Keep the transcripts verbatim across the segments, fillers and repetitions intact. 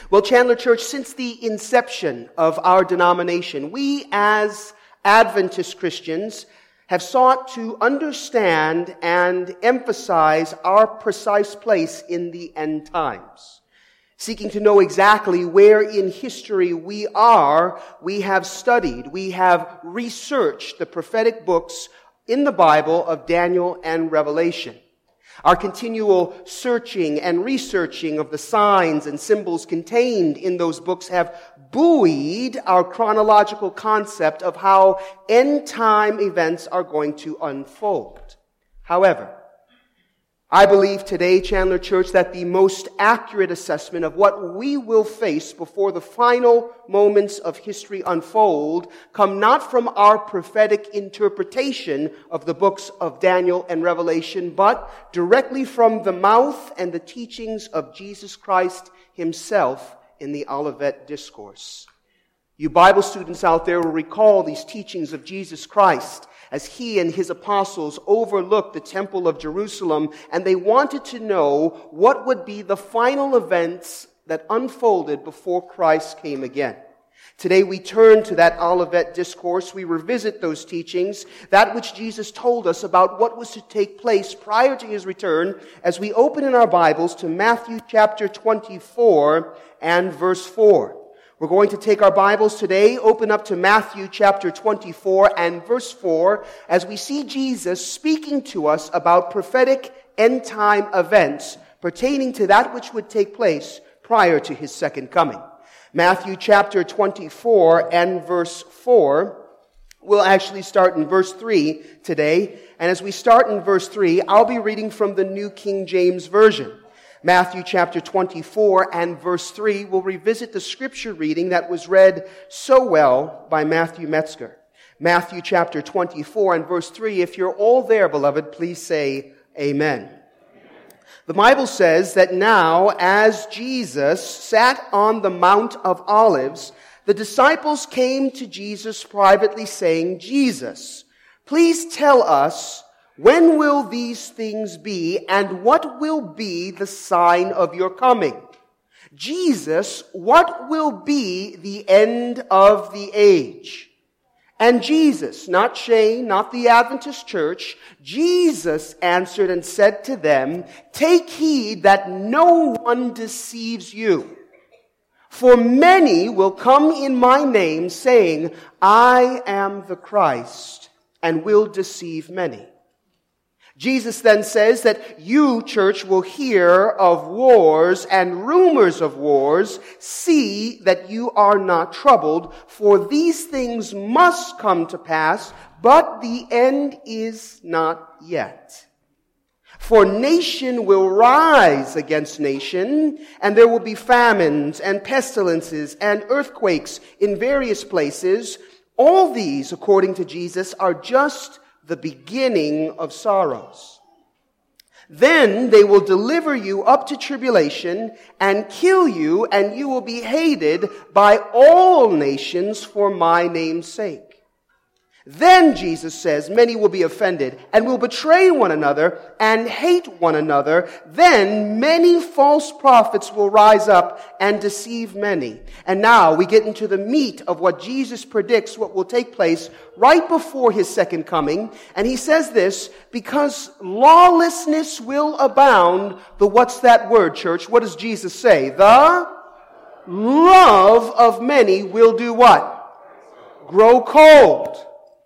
Well, Chandler Church, since the inception of our denomination, we as Adventist Christians have sought to understand and emphasize our precise place in the end times. Seeking to know exactly where in history we are, we have studied, we have researched the prophetic books in the Bible of Daniel and Revelation. Our continual searching and researching of the signs and symbols contained in those books have buoyed our chronological concept of how end-time events are going to unfold. However, I believe today, Chandler Church, that the most accurate assessment of what we will face before the final moments of history unfold come not from our prophetic interpretation of the books of Daniel and Revelation, but directly from the mouth and the teachings of Jesus Christ himself in the Olivet Discourse. You Bible students out there will recall these teachings of Jesus Christ as he and his apostles overlooked the Temple of Jerusalem, and they wanted to know what would be the final events that unfolded before Christ came again. Today we turn to that Olivet Discourse. We revisit those teachings, that which Jesus told us about what was to take place prior to his return, as we open in our Bibles to Matthew chapter twenty-four and verse four. We're going to take our Bibles today, open up to Matthew chapter twenty-four and verse four, as we see Jesus speaking to us about prophetic end-time events pertaining to that which would take place prior to his second coming. Matthew chapter twenty-four and verse four. We'll actually start in verse three today. And as we start in verse three, I'll be reading from the New King James Version. Matthew chapter twenty-four and verse three, we'll revisit the scripture reading that was read so well by Matthew Metzger. Matthew chapter twenty-four and verse three, if you're all there, beloved, please say amen. Amen. The Bible says that now, as Jesus sat on the Mount of Olives, the disciples came to Jesus privately saying, Jesus, please tell us, when will these things be, and what will be the sign of your coming? Jesus, what will be the end of the age? And Jesus, not Shane, not the Adventist Church, Jesus answered and said to them, take heed that no one deceives you. For many will come in my name, saying, I am the Christ, and will deceive many. Jesus then says that you, church, will hear of wars and rumors of wars. See that you are not troubled, for these things must come to pass, but the end is not yet. For nation will rise against nation, and there will be famines and pestilences and earthquakes in various places. All these, according to Jesus, are just the beginning of sorrows. Then they will deliver you up to tribulation and kill you, and you will be hated by all nations for my name's sake. Then, Jesus says, many will be offended and will betray one another and hate one another. Then many false prophets will rise up and deceive many. And now we get into the meat of what Jesus predicts what will take place right before his second coming. And he says this, because lawlessness will abound. The what's that word, church? What does Jesus say? The love of many will do what? Grow cold.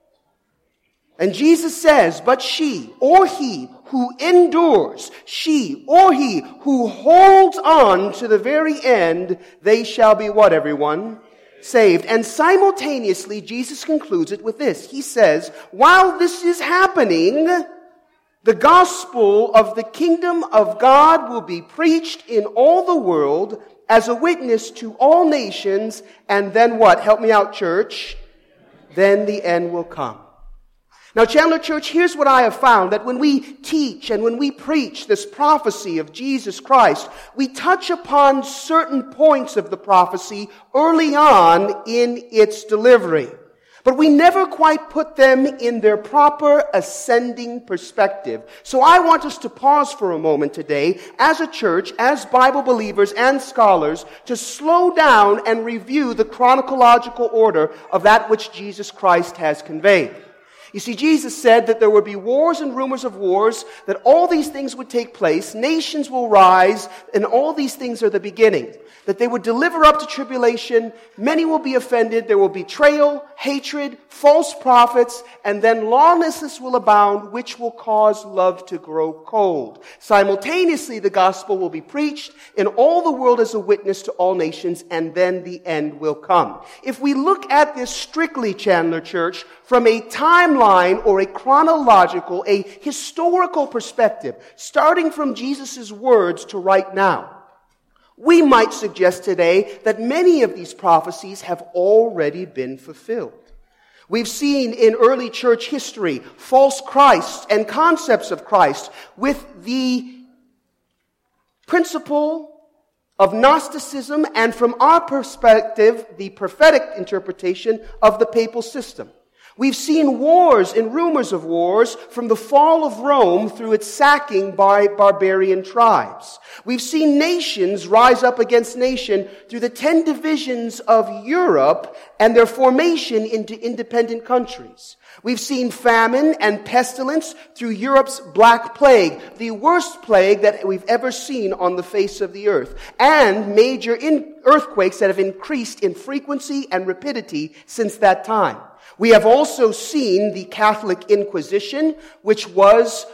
And Jesus says, but she or he who endures, she or he who holds on to the very end, they shall be what, everyone? Saved. And simultaneously, Jesus concludes it with this. He says, while this is happening, the gospel of the kingdom of God will be preached in all the world as a witness to all nations. And then what? Help me out, church. Then the end will come. Now, Chandler Church, here's what I have found, that when we teach and when we preach this prophecy of Jesus Christ, we touch upon certain points of the prophecy early on in its delivery. But we never quite put them in their proper ascending perspective. So I want us to pause for a moment today, as a church, as Bible believers and scholars, to slow down and review the chronological order of that which Jesus Christ has conveyed. You see, Jesus said that there would be wars and rumors of wars, that all these things would take place, nations will rise, and all these things are the beginning. That they would deliver up to tribulation, many will be offended, there will be betrayal, hatred, false prophets, and then lawlessness will abound, which will cause love to grow cold. Simultaneously, the gospel will be preached in all the world as a witness to all nations, and then the end will come. If we look at this strictly, Chandler Church, from a timeline or a chronological, a historical perspective, starting from Jesus' words to right now, we might suggest today that many of these prophecies have already been fulfilled. We've seen in early church history false Christs and concepts of Christ with the principle of Gnosticism and, from our perspective, the prophetic interpretation of the papal system. We've seen wars and rumors of wars from the fall of Rome through its sacking by barbarian tribes. We've seen nations rise up against nation through the ten divisions of Europe and their formation into independent countries. We've seen famine and pestilence through Europe's Black Plague, the worst plague that we've ever seen on the face of the earth, and major in- earthquakes that have increased in frequency and rapidity since that time. We have also seen the Catholic Inquisition, which was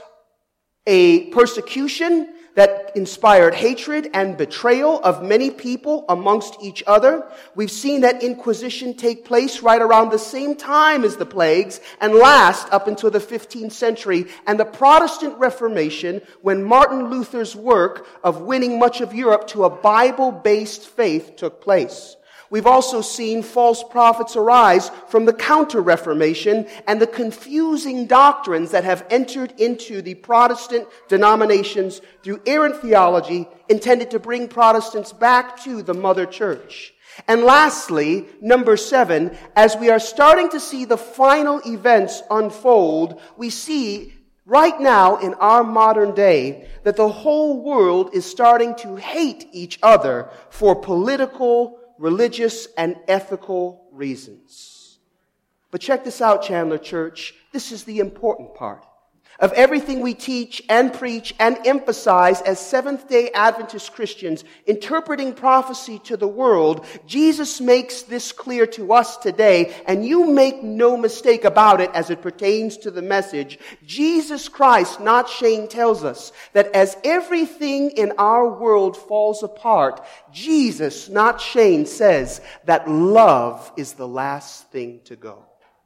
a persecution that inspired hatred and betrayal of many people amongst each other. We've seen that Inquisition take place right around the same time as the plagues and last up until the fifteenth century and the Protestant Reformation, when Martin Luther's work of winning much of Europe to a Bible-based faith took place. We've also seen false prophets arise from the Counter-Reformation and the confusing doctrines that have entered into the Protestant denominations through errant theology intended to bring Protestants back to the mother church. And lastly, number seven, as we are starting to see the final events unfold, we see right now in our modern day that the whole world is starting to hate each other for political, religious, and ethical reasons. But check this out, Chandler Church. This is the important part. Of everything we teach and preach and emphasize as Seventh-day Adventist Christians, interpreting prophecy to the world, Jesus makes this clear to us today, and you make no mistake about it as it pertains to the message. Jesus Christ, not Shane, tells us that as everything in our world falls apart, Jesus, not Shane, says that love is the last thing to go.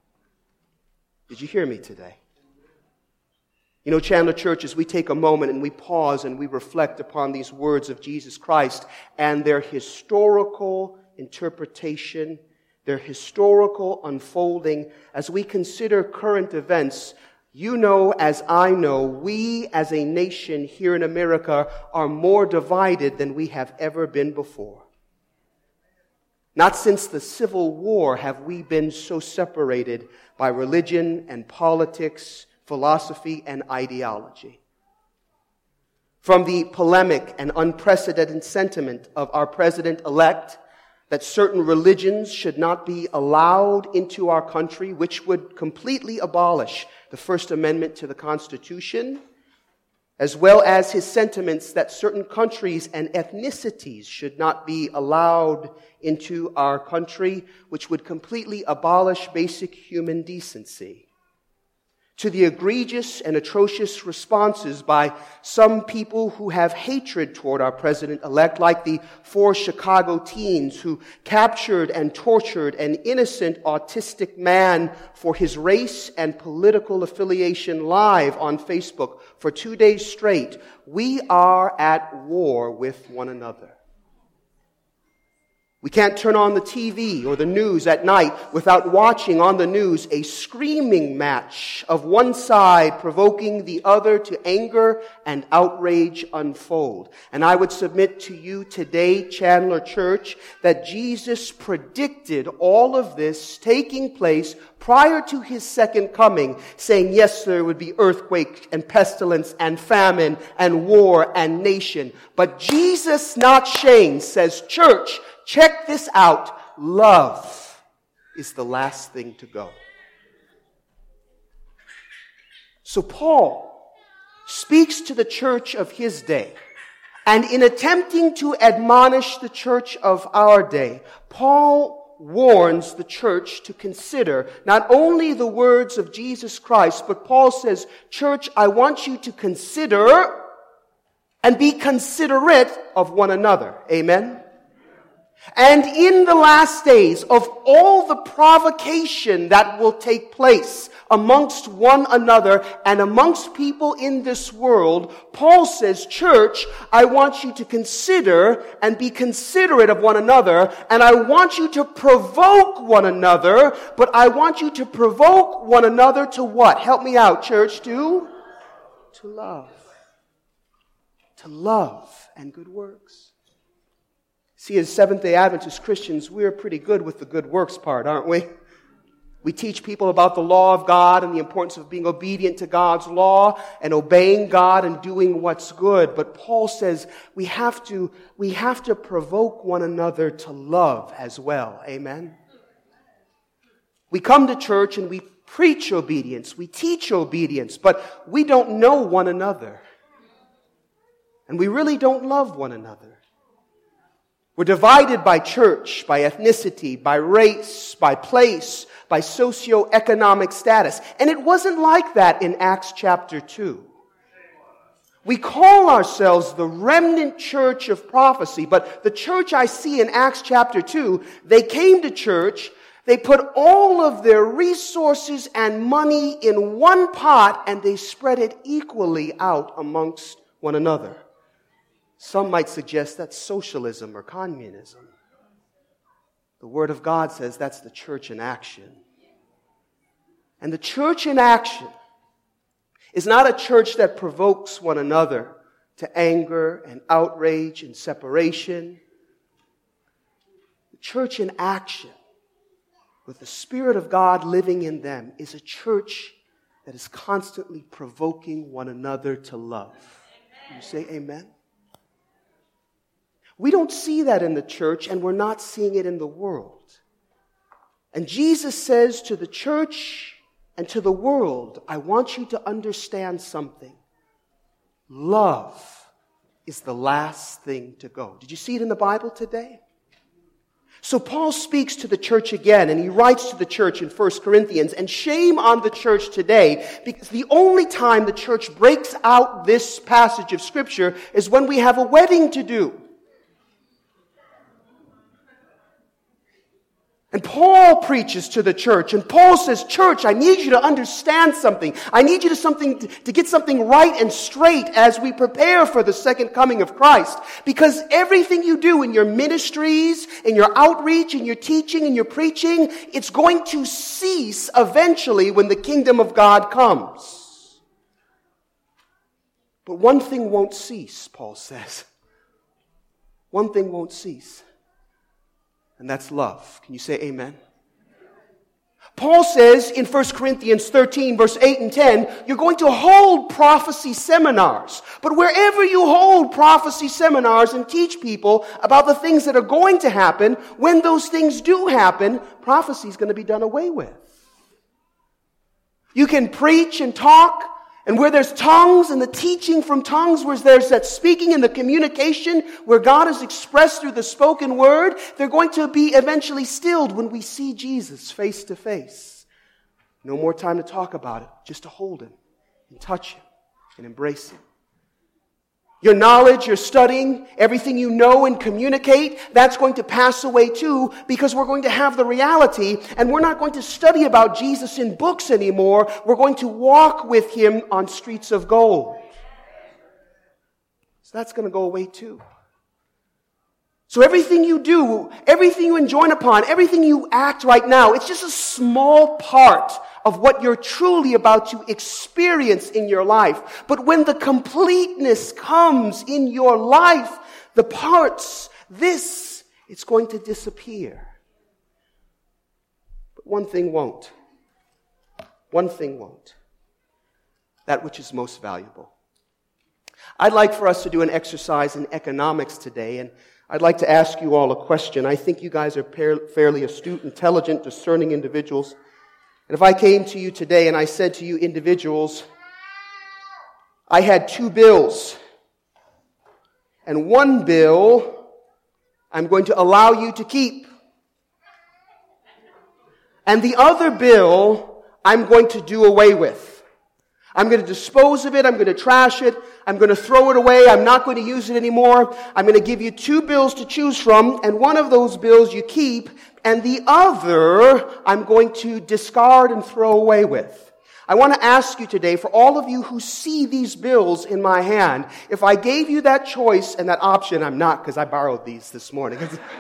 Did you hear me today? You know, Chandler Church, as we take a moment and we pause and we reflect upon these words of Jesus Christ and their historical interpretation, their historical unfolding, as we consider current events, you know, as I know, we as a nation here in America are more divided than we have ever been before. Not since the Civil War have we been so separated by religion and politics, philosophy, and ideology. From the polemic and unprecedented sentiment of our president-elect that certain religions should not be allowed into our country, which would completely abolish the First Amendment to the Constitution, as well as his sentiments that certain countries and ethnicities should not be allowed into our country, which would completely abolish basic human decency, to the egregious and atrocious responses by some people who have hatred toward our president-elect, like the four Chicago teens who captured and tortured an innocent autistic man for his race and political affiliation live on Facebook for two days straight. We are at war with one another. We We can't turn on the T V or the news at night without watching on the news a screaming match of one side provoking the other to anger and outrage unfold. And I would submit to you today, Chandler Church, that Jesus predicted all of this taking place prior to his second coming, saying, yes, there would be earthquake and pestilence and famine and war and nation. But Jesus, not Shane, says, church, check this out. Love is the last thing to go. So Paul speaks to the church of his day. And in attempting to admonish the church of our day, Paul warns the church to consider not only the words of Jesus Christ, but Paul says, church, I want you to consider and be considerate of one another. Amen? And in the last days, of all the provocation that will take place amongst one another and amongst people in this world, Paul says, church, I want you to consider and be considerate of one another, and I want you to provoke one another, but I want you to provoke one another to what? Help me out, church, to? To love. To love and good works. See, as Seventh-day Adventist Christians, we're pretty good with the good works part, aren't we? We teach people about the law of God and the importance of being obedient to God's law and obeying God and doing what's good. But Paul says we have to, we have to provoke one another to love as well. Amen? We come to church and we preach obedience. We teach obedience, but we don't know one another. And we really don't love one another. We're divided by church, by ethnicity, by race, by place, by socioeconomic status. And it wasn't like that in Acts chapter two. We call ourselves the remnant church of prophecy, but the church I see in Acts chapter two, they came to church, they put all of their resources and money in one pot, and they spread it equally out amongst one another. Some might suggest that's socialism or communism. The Word of God says that's the church in action. And the church in action is not a church that provokes one another to anger and outrage and separation. The church in action, with the Spirit of God living in them, is a church that is constantly provoking one another to love. Can you say amen? We don't see that in the church, and we're not seeing it in the world. And Jesus says to the church and to the world, I want you to understand something. Love is the last thing to go. Did you see it in the Bible today? So Paul speaks to the church again, and he writes to the church in First Corinthians, and shame on the church today, because the only time the church breaks out this passage of Scripture is when we have a wedding to do. And Paul preaches to the church, and Paul says, church, I need you to understand something. I need you to something to, to get something right and straight as we prepare for the second coming of Christ. Because everything you do in your ministries, in your outreach, in your teaching, in your preaching, it's going to cease eventually when the kingdom of God comes. But one thing won't cease, Paul says. One thing won't cease. And that's love. Can you say amen? Paul says in First Corinthians thirteen, verse eight and ten, you're going to hold prophecy seminars. But wherever you hold prophecy seminars and teach people about the things that are going to happen, when those things do happen, prophecy is going to be done away with. You can preach and talk, and where there's tongues and the teaching from tongues, where there's that speaking and the communication where God is expressed through the spoken word, they're going to be eventually stilled when we see Jesus face to face. No more time to talk about it, just to hold Him and touch Him and embrace Him. Your knowledge, your studying, everything you know and communicate, that's going to pass away too, because we're going to have the reality, and we're not going to study about Jesus in books anymore. We're going to walk with Him on streets of gold. So that's going to go away too. So everything you do, everything you enjoin upon, everything you act right now, it's just a small part of what you're truly about to experience in your life. But when the completeness comes in your life, the parts, this, it's going to disappear. But one thing won't. One thing won't. That which is most valuable. I'd like for us to do an exercise in economics today, and I'd like to ask you all a question. I think you guys are fairly astute, intelligent, discerning individuals. And if I came to you today and I said to you individuals, I had two bills, and one bill I'm going to allow you to keep, and the other bill I'm going to do away with. I'm going to dispose of it. I'm going to trash it. I'm going to throw it away. I'm not going to use it anymore. I'm going to give you two bills to choose from, and one of those bills you keep, and the other I'm going to discard and throw away with. I want to ask you today, for all of you who see these bills in my hand, if I gave you that choice and that option, I'm not, because I borrowed these this morning.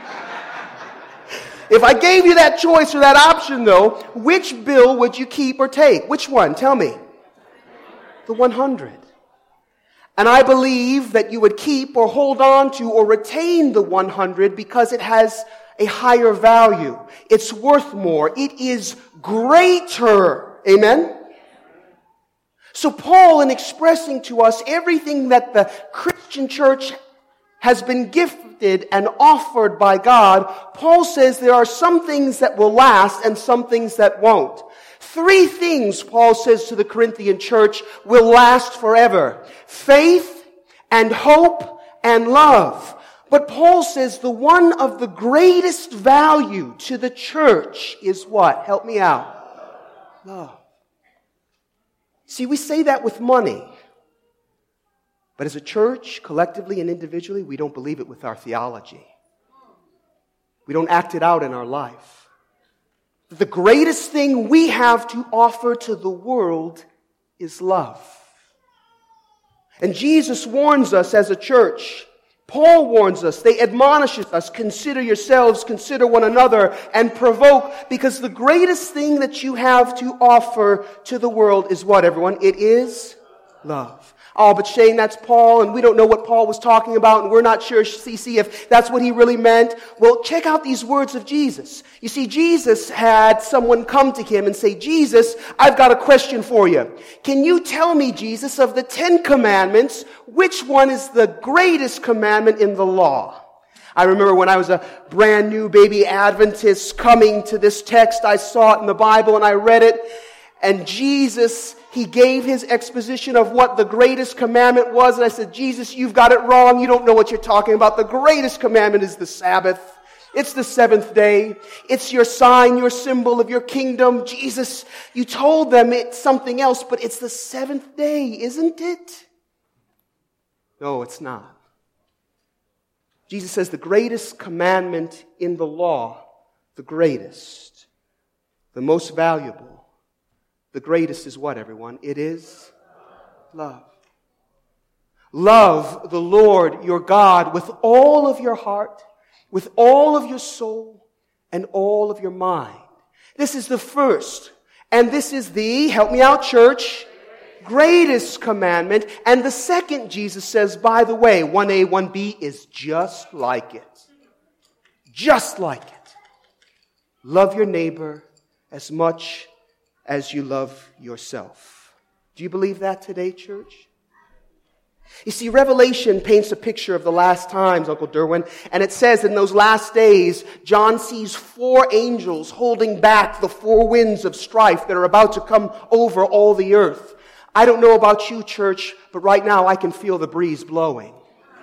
If I gave you that choice or that option, though, which bill would you keep or take? Which one? Tell me. The one hundred. And I believe that you would keep or hold on to or retain the one hundred because it has a higher value. It's worth more. It is greater. Amen? So Paul, in expressing to us everything that the Christian church has been gifted and offered by God, Paul says there are some things that will last and some things that won't. Three things, Paul says to the Corinthian church, will last forever. Faith and hope and love. But Paul says the one of the greatest value to the church is what? Help me out. Love. See, we say that with money. But as a church, collectively and individually, we don't believe it with our theology. We don't act it out in our life. The greatest thing we have to offer to the world is love. And Jesus warns us as a church. Paul warns us, they admonish us, consider yourselves, consider one another, and provoke, because the greatest thing that you have to offer to the world is what, everyone? It is love. Oh, but Shane, that's Paul, and we don't know what Paul was talking about, and we're not sure, C C, if that's what he really meant. Well, check out these words of Jesus. You see, Jesus had someone come to him and say, Jesus, I've got a question for you. Can you tell me, Jesus, of the Ten Commandments, which one is the greatest commandment in the law? I remember when I was a brand new baby Adventist coming to this text, I saw it in the Bible and I read it, and Jesus, he gave his exposition of what the greatest commandment was. And I said, Jesus, you've got it wrong. You don't know what you're talking about. The greatest commandment is the Sabbath. It's the seventh day. It's your sign, your symbol of your kingdom. Jesus, you told them it's something else, but it's the seventh day, isn't it? No, it's not. Jesus says the greatest commandment in the law, the greatest, the most valuable, the greatest is what, everyone? It is love. Love the Lord your God with all of your heart, with all of your soul, and all of your mind. This is the first, and this is the, help me out, church, greatest commandment. And the second, Jesus says, by the way, one A, one B is just like it. Just like it. Love your neighbor as much as you love yourself. Do you believe that today, church? You see, Revelation paints a picture of the last times, Uncle Derwin, and it says in those last days, John sees four angels holding back the four winds of strife that are about to come over all the earth. I don't know about you, church, but right now I can feel the breeze blowing.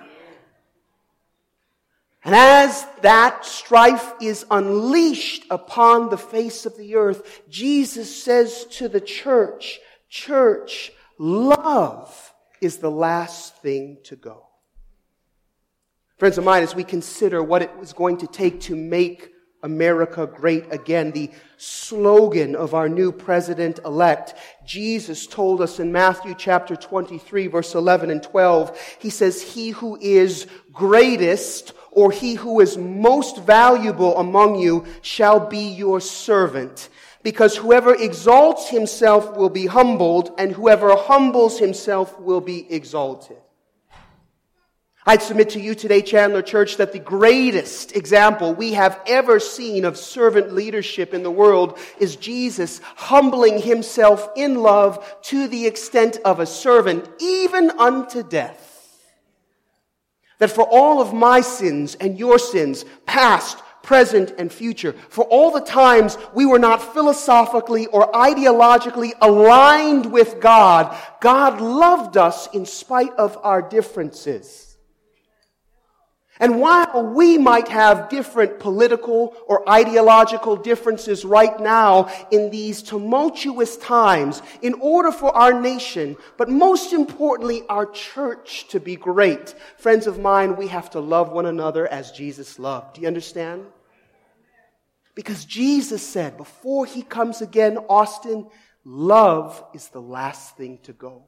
And as that strife is unleashed upon the face of the earth, Jesus says to the church, church, love is the last thing to go. Friends of mine, as we consider what it was going to take to make America great again, the slogan of our new president-elect. Jesus told us in Matthew chapter twenty-three, verse eleven and twelve, he says, he who is greatest or he who is most valuable among you shall be your servant. Because whoever exalts himself will be humbled, and whoever humbles himself will be exalted. I'd submit to you today, Chandler Church, that the greatest example we have ever seen of servant leadership in the world is Jesus humbling himself in love to the extent of a servant, even unto death. That for all of my sins and your sins, past, present, and future, for all the times we were not philosophically or ideologically aligned with God, God loved us in spite of our differences. And while we might have different political or ideological differences right now in these tumultuous times, in order for our nation, but most importantly our church to be great, friends of mine, we have to love one another as Jesus loved. Do you understand? Because Jesus said, before he comes again, Austin, love is the last thing to go.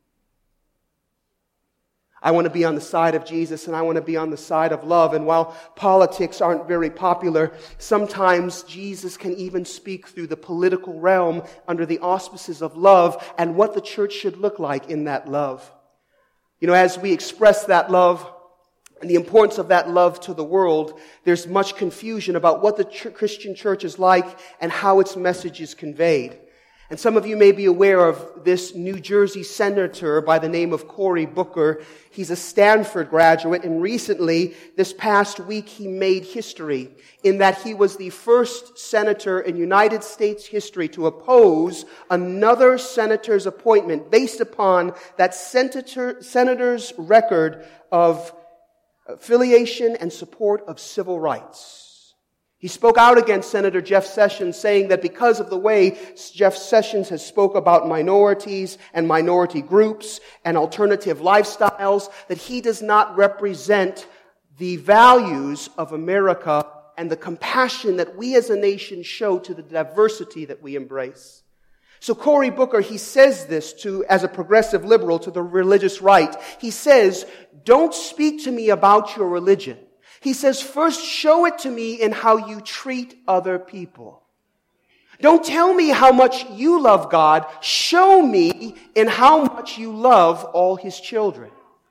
I want to be on the side of Jesus, and I want to be on the side of love. And while politics aren't very popular, sometimes Jesus can even speak through the political realm under the auspices of love and what the church should look like in that love. You know, as we express that love and the importance of that love to the world, there's much confusion about what the ch- Christian church is like and how its message is conveyed. And some of you may be aware of this New Jersey senator by the name of Cory Booker. He's a Stanford graduate, and recently, this past week, he made history in that he was the first senator in United States history to oppose another senator's appointment based upon that senator, senator's record of affiliation and support of civil rights. He spoke out against Senator Jeff Sessions, saying that because of the way Jeff Sessions has spoke about minorities and minority groups and alternative lifestyles, that he does not represent the values of America and the compassion that we as a nation show to the diversity that we embrace. So Cory Booker, he says this to, as a progressive liberal, to the religious right. He says, don't speak to me about your religion. He says, first show it to me in how you treat other people. Don't tell me how much you love God. Show me in how much you love all his children.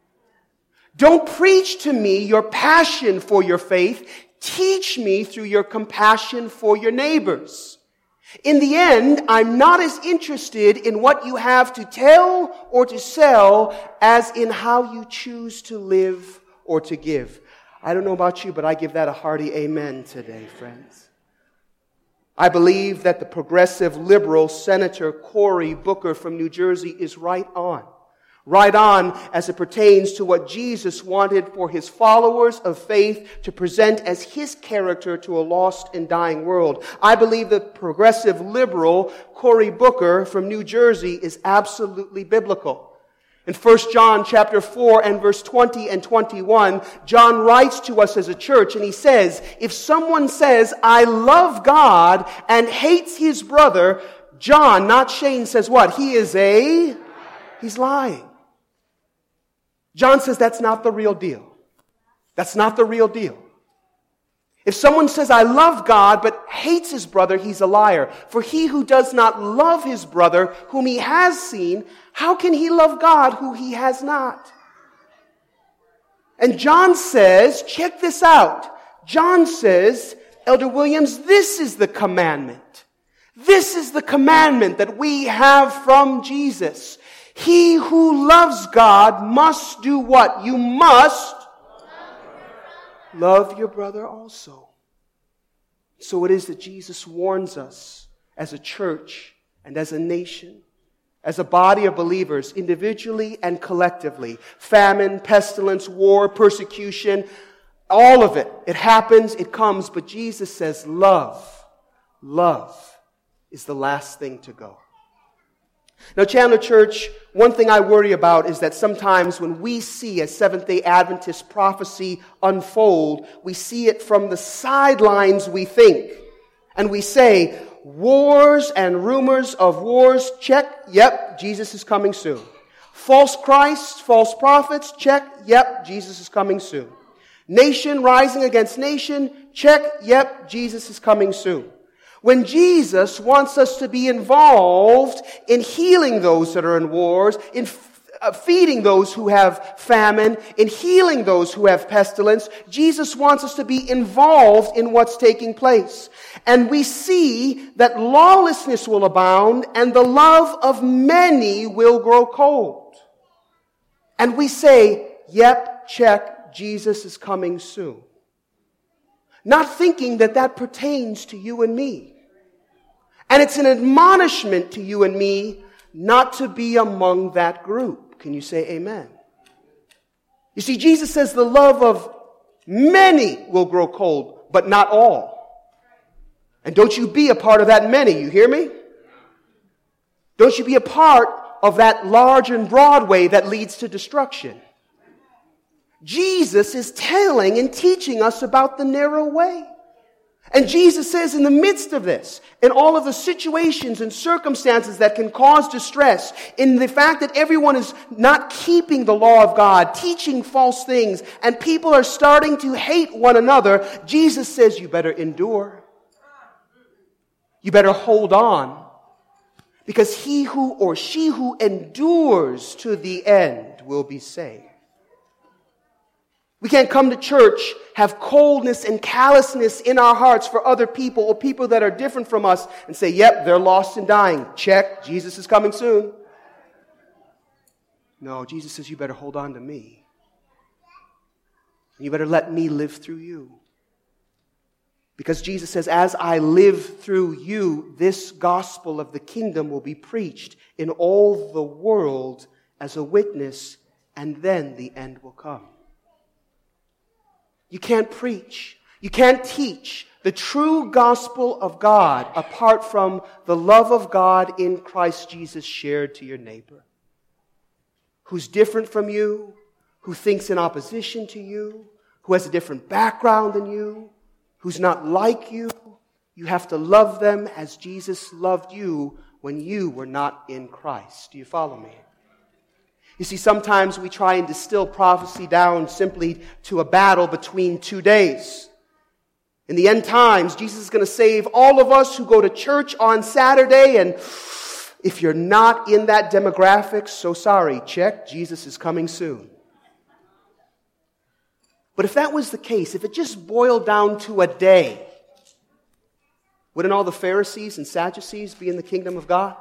Don't preach to me your passion for your faith. Teach me through your compassion for your neighbors. In the end, I'm not as interested in what you have to tell or to sell as in how you choose to live or to give. I don't know about you, but I give that a hearty amen today, friends. I believe that the progressive liberal Senator Cory Booker from New Jersey is right on. Right on as it pertains to what Jesus wanted for his followers of faith to present as his character to a lost and dying world. I believe that progressive liberal Cory Booker from New Jersey is absolutely biblical. In First John chapter four and verse twenty and twenty-one, John writes to us as a church and he says, if someone says, I love God and hates his brother, John, not Shane, says what? He is a, he's lying. John says that's not the real deal. That's not the real deal. If someone says, I love God, but hates his brother, he's a liar. For he who does not love his brother, whom he has seen, how can he love God who he has not? And John says, check this out. John says, Elder Williams, this is the commandment. This is the commandment that we have from Jesus. He who loves God must do what? You must love your brother also. So it is that Jesus warns us as a church and as a nation, as a body of believers, individually and collectively. Famine, pestilence, war, persecution, all of it. It happens, it comes, but Jesus says love, love is the last thing to go. Now, Chandler Church, one thing I worry about is that sometimes when we see a Seventh-day Adventist prophecy unfold, we see it from the sidelines, we think. And we say, wars and rumors of wars, check, yep, Jesus is coming soon. False Christs, false prophets, check, yep, Jesus is coming soon. Nation rising against nation, check, yep, Jesus is coming soon. When Jesus wants us to be involved in healing those that are in wars, in feeding those who have famine, in healing those who have pestilence, Jesus wants us to be involved in what's taking place. And we see that lawlessness will abound and the love of many will grow cold. And we say, yep, check, Jesus is coming soon. Not thinking that that pertains to you and me. And it's an admonishment to you and me not to be among that group. Can you say amen? You see, Jesus says the love of many will grow cold, but not all. And don't you be a part of that many, you hear me? Don't you be a part of that large and broad way that leads to destruction. Jesus is telling and teaching us about the narrow way. And Jesus says in the midst of this, in all of the situations and circumstances that can cause distress, in the fact that everyone is not keeping the law of God, teaching false things, and people are starting to hate one another, Jesus says you better endure. You better hold on. Because he who or she who endures to the end will be saved. We can't come to church, have coldness and callousness in our hearts for other people or people that are different from us and say, yep, they're lost and dying. Check, Jesus is coming soon. No, Jesus says you better hold on to me. You better let me live through you. Because Jesus says, as I live through you, this gospel of the kingdom will be preached in all the world as a witness, and then the end will come. You can't preach, you can't teach the true gospel of God apart from the love of God in Christ Jesus shared to your neighbor, who's different from you, who thinks in opposition to you, who has a different background than you, who's not like you. You have to love them as Jesus loved you when you were not in Christ. Do you follow me? You see, sometimes we try and distill prophecy down simply to a battle between two days. In the end times, Jesus is going to save all of us who go to church on Saturday, and if you're not in that demographic, so sorry, check, Jesus is coming soon. But if that was the case, if it just boiled down to a day, wouldn't all the Pharisees and Sadducees be in the kingdom of God?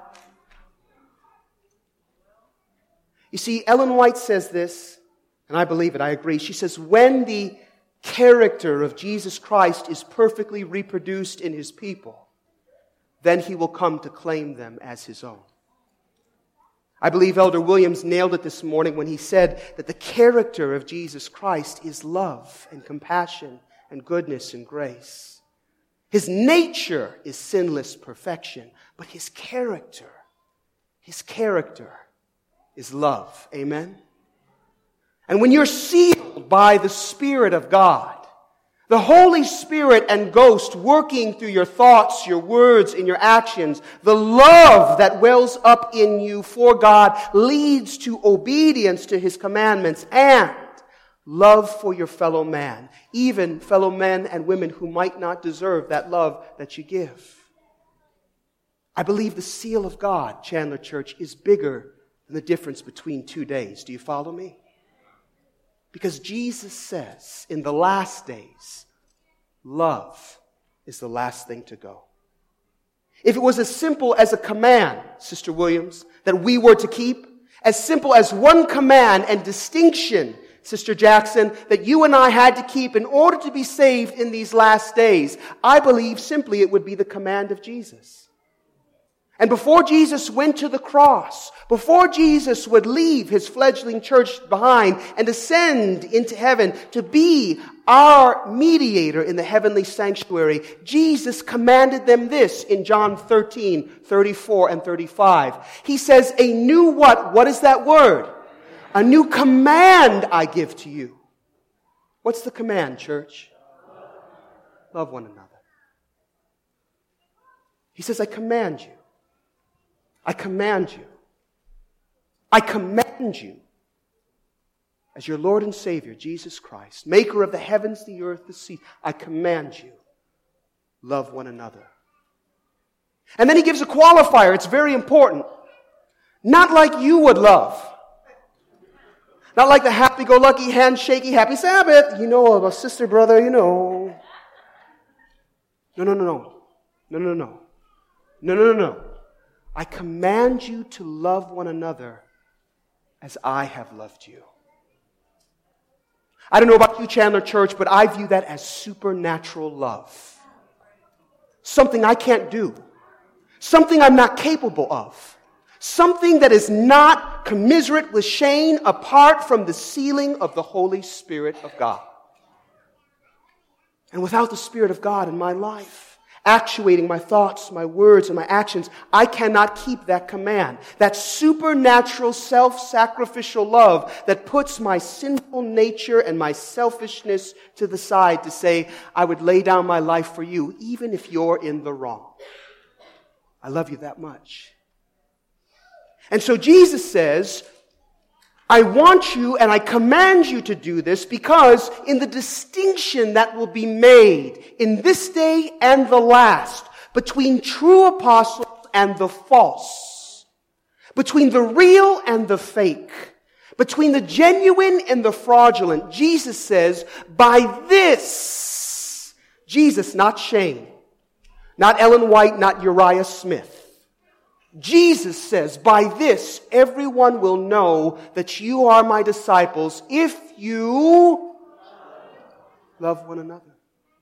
You see, Ellen White says this, and I believe it, I agree. She says, when the character of Jesus Christ is perfectly reproduced in his people, then he will come to claim them as his own. I believe Elder Williams nailed it this morning when he said that the character of Jesus Christ is love and compassion and goodness and grace. His nature is sinless perfection, but his character, his character is love. Amen? And when you're sealed by the Spirit of God, the Holy Spirit and Ghost working through your thoughts, your words, and your actions, the love that wells up in you for God leads to obedience to his commandments and love for your fellow man, even fellow men and women who might not deserve that love that you give. I believe the seal of God, Chandler Church, is bigger than the difference between two days. Do you follow me? Because Jesus says in the last days, love is the last thing to go. If it was as simple as a command, Sister Williams, that we were to keep, as simple as one command and distinction, Sister Jackson, that you and I had to keep in order to be saved in these last days, I believe simply it would be the command of Jesus. And before Jesus went to the cross, before Jesus would leave his fledgling church behind and ascend into heaven to be our mediator in the heavenly sanctuary, Jesus commanded them this in John thirteen, thirty-four and thirty-five. He says, a new what? What is that word? A new command I give to you. What's the command, church? Love one another. He says, I command you. I command you. I command you. As your Lord and Savior, Jesus Christ, maker of the heavens, the earth, the sea, I command you, love one another. And then he gives a qualifier. It's very important. Not like you would love. Not like the happy-go-lucky, handshaky, happy Sabbath. You know, a sister, brother, you know. No, no, no, no. No, no, no. No, no, no, no. I command you to love one another as I have loved you. I don't know about you, Chandler Church, but I view that as supernatural love. Something I can't do. Something I'm not capable of. Something that is not commiserate with Shane apart from the sealing of the Holy Spirit of God. And without the Spirit of God in my life, actuating my thoughts, my words, and my actions, I cannot keep that command. That supernatural self-sacrificial love that puts my sinful nature and my selfishness to the side to say, I would lay down my life for you, even if you're in the wrong. I love you that much. And so Jesus says, I want you and I command you to do this because in the distinction that will be made in this day and the last between true apostles and the false, between the real and the fake, between the genuine and the fraudulent, Jesus says, by this, Jesus, not Shane, not Ellen White, not Uriah Smith, Jesus says, by this, everyone will know that you are my disciples if you love one another.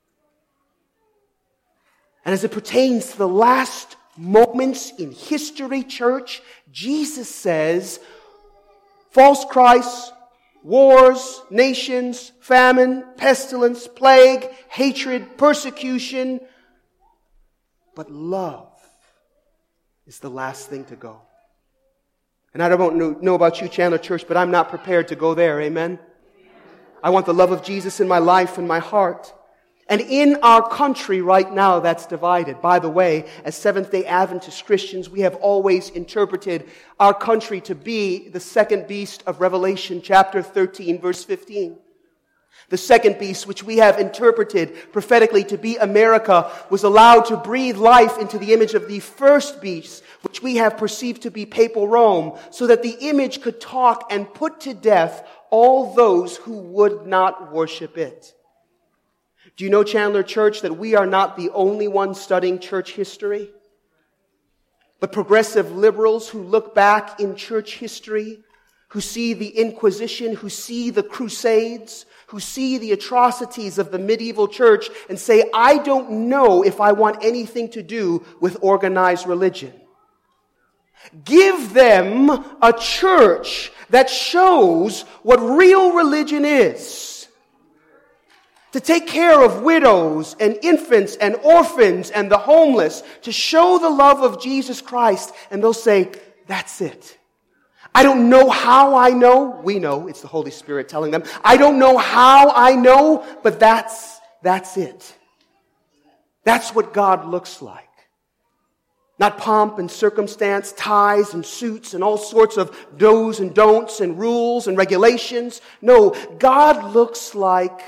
And as it pertains to the last moments in history, church, Jesus says, false Christs, wars, nations, famine, pestilence, plague, hatred, persecution, but love is the last thing to go. And I don't know, know about you, Chandler Church, but I'm not prepared to go there, amen? I want the love of Jesus in my life and my heart. And in our country right now, that's divided. By the way, as Seventh-day Adventist Christians, we have always interpreted our country to be the second beast of Revelation chapter thirteen, verse fifteen. The second beast, which we have interpreted prophetically to be America, was allowed to breathe life into the image of the first beast, which we have perceived to be papal Rome, so that the image could talk and put to death all those who would not worship it. Do you know, Chandler Church, that we are not the only ones studying church history? But progressive liberals who look back in church history, who see the Inquisition, who see the Crusades, who see the atrocities of the medieval church and say, I don't know if I want anything to do with organized religion. Give them a church that shows what real religion is. To take care of widows and infants and orphans and the homeless, to show the love of Jesus Christ, and they'll say, that's it. I don't know how I know. We know. It's the Holy Spirit telling them. I don't know how I know, but that's, that's it. That's what God looks like. Not pomp and circumstance, ties and suits and all sorts of do's and don'ts and rules and regulations. No, God looks like,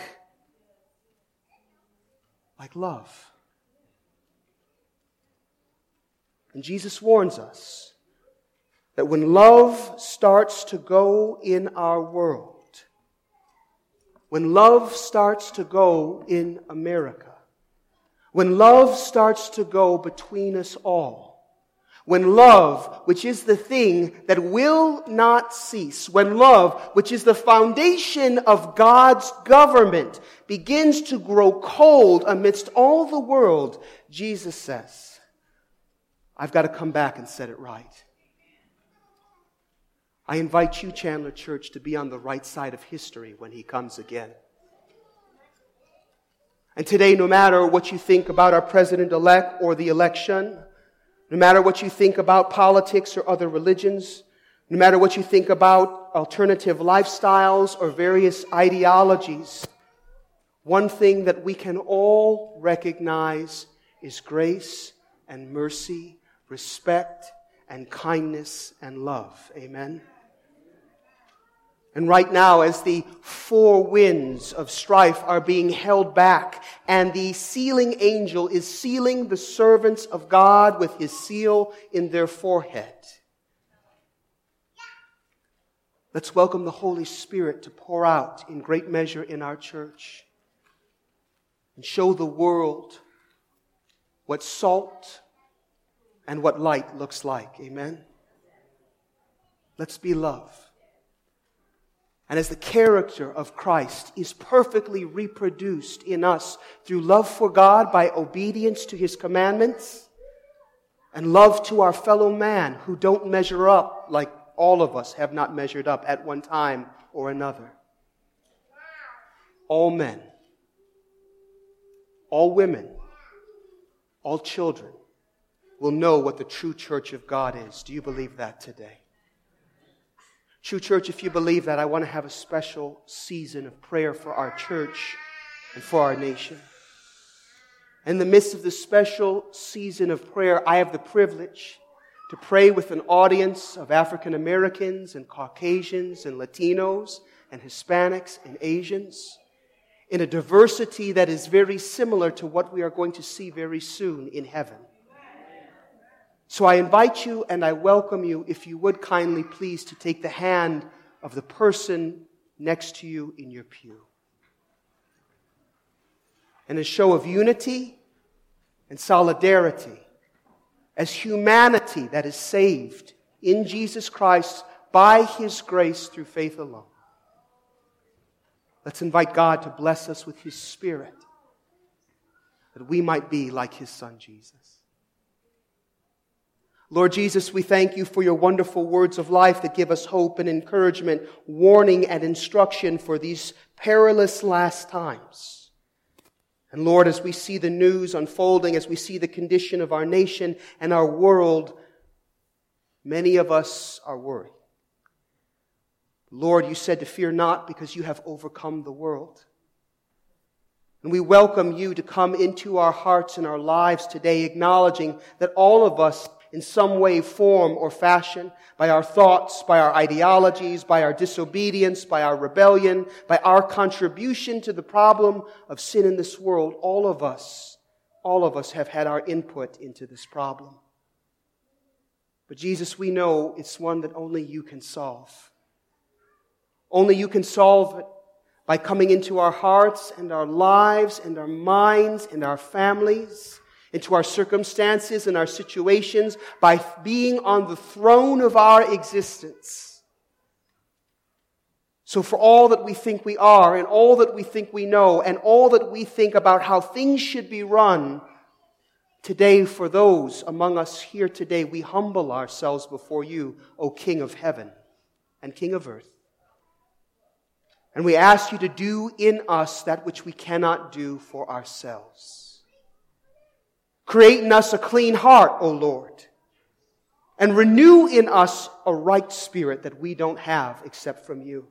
like love. And Jesus warns us that when love starts to go in our world, when love starts to go in America, when love starts to go between us all, when love, which is the thing that will not cease, when love, which is the foundation of God's government, begins to grow cold amidst all the world, Jesus says, I've got to come back and set it right. I invite you, Chandler Church, to be on the right side of history when He comes again. And today, no matter what you think about our president-elect or the election, no matter what you think about politics or other religions, no matter what you think about alternative lifestyles or various ideologies, one thing that we can all recognize is grace and mercy, respect and kindness and love. Amen? And right now, as the four winds of strife are being held back, and the sealing angel is sealing the servants of God with his seal in their forehead, let's welcome the Holy Spirit to pour out in great measure in our church and show the world what salt and what light looks like. Amen? Let's be love. And as the character of Christ is perfectly reproduced in us through love for God by obedience to His commandments and love to our fellow man who don't measure up like all of us have not measured up at one time or another. All men, all women, all children will know what the true church of God is. Do you believe that today? True church, if you believe that, I want to have a special season of prayer for our church and for our nation. In the midst of this special season of prayer, I have the privilege to pray with an audience of African Americans and Caucasians and Latinos and Hispanics and Asians in a diversity that is very similar to what we are going to see very soon in heaven. So I invite you and I welcome you, if you would kindly please, to take the hand of the person next to you in your pew. In a show of unity and solidarity, as humanity that is saved in Jesus Christ by His grace through faith alone, let's invite God to bless us with His Spirit, that we might be like His Son Jesus. Lord Jesus, we thank You for Your wonderful words of life that give us hope and encouragement, warning and instruction for these perilous last times. And Lord, as we see the news unfolding, as we see the condition of our nation and our world, many of us are worried. Lord, You said to fear not because You have overcome the world. And we welcome You to come into our hearts and our lives today, acknowledging that all of us in some way, form, or fashion, by our thoughts, by our ideologies, by our disobedience, by our rebellion, by our contribution to the problem of sin in this world, all of us, all of us have had our input into this problem. But Jesus, we know it's one that only You can solve. Only You can solve it by coming into our hearts and our lives and our minds and our families, into our circumstances and our situations, by being on the throne of our existence. So for all that we think we are, and all that we think we know, and all that we think about how things should be run, today, for those among us here today, we humble ourselves before You, O King of heaven and King of earth. And we ask You to do in us that which we cannot do for ourselves. Create in us a clean heart, O Lord, and renew in us a right spirit that we don't have except from You.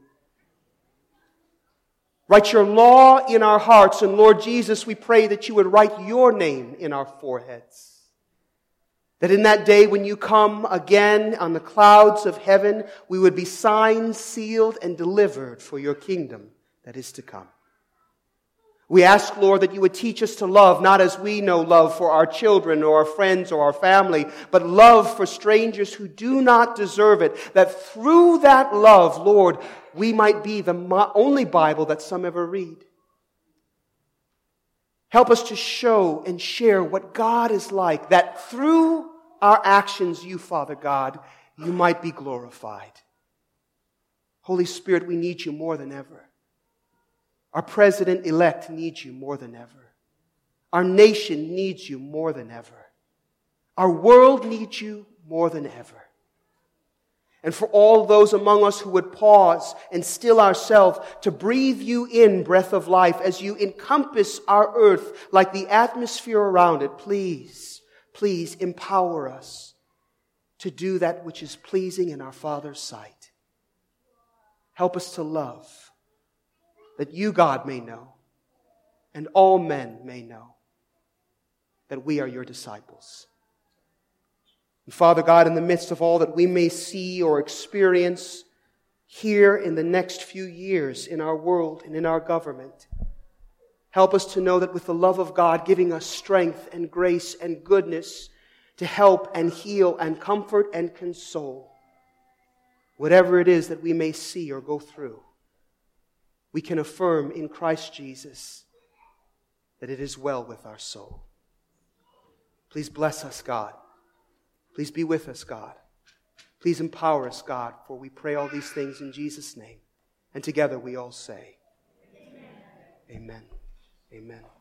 Write Your law in our hearts, and Lord Jesus, we pray that You would write Your name in our foreheads. That in that day when You come again on the clouds of heaven, we would be signed, sealed, and delivered for Your kingdom that is to come. We ask, Lord, that You would teach us to love, not as we know love for our children or our friends or our family, but love for strangers who do not deserve it. That through that love, Lord, we might be the only Bible that some ever read. Help us to show and share what God is like, that through our actions, You, Father God, You might be glorified. Holy Spirit, we need You more than ever. Our president-elect needs You more than ever. Our nation needs You more than ever. Our world needs You more than ever. And for all those among us who would pause and still ourselves to breathe you in, breath of life, as you encompass our earth like the atmosphere around it, please, please empower us to do that which is pleasing in our Father's sight. Help us to love, that you, God, may know, and all men may know, that we are your disciples. And Father God, in the midst of all that we may see or experience here in the next few years in our world and in our government, help us to know that with the love of God giving us strength and grace and goodness to help and heal and comfort and console, whatever it is that we may see or go through, we can affirm in Christ Jesus that it is well with our soul. Please bless us, God. Please be with us, God. Please empower us, God, for we pray all these things in Jesus' name. And together we all say, Amen. Amen. Amen.